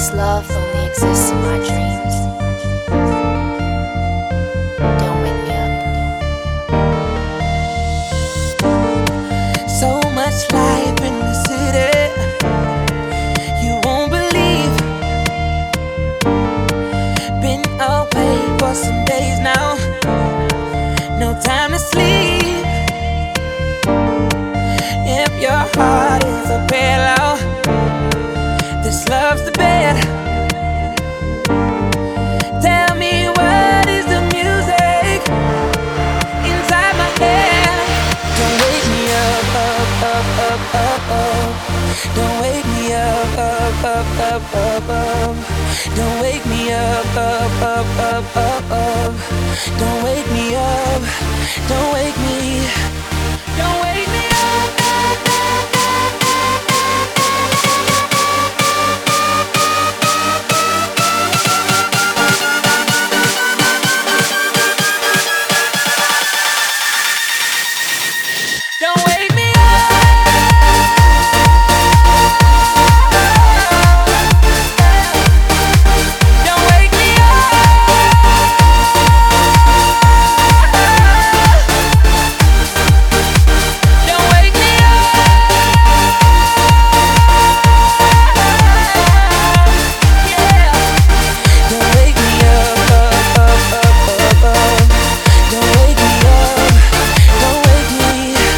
This love only exists in my dreams. Don't wake me up. So much life in the city, you won't believe. Been away for some days now, no time to sleep. If your heart is a pillow, this love's the bed. Tell me, what is the music inside my head? Don't wake me up, up, up, up, up, up. Don't wake me up, up, up, up, up, up. Don't wake me up, up, up, up, up, up. Don't wake me up, don't wake me, don't wake me up. Don't wake me up. Don't wake me up. Don't wake me up. Yeah. Don't wake me up, up, up, up, up, up. Don't wake me up. Don't wake me.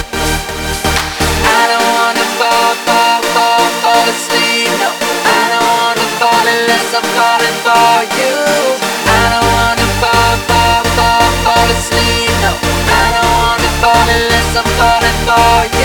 I don't wanna fall asleep. No, I don't wanna fall unless I'm falling for you. I don't wanna fall asleep. No, I don't wanna fall unless I'm falling for you.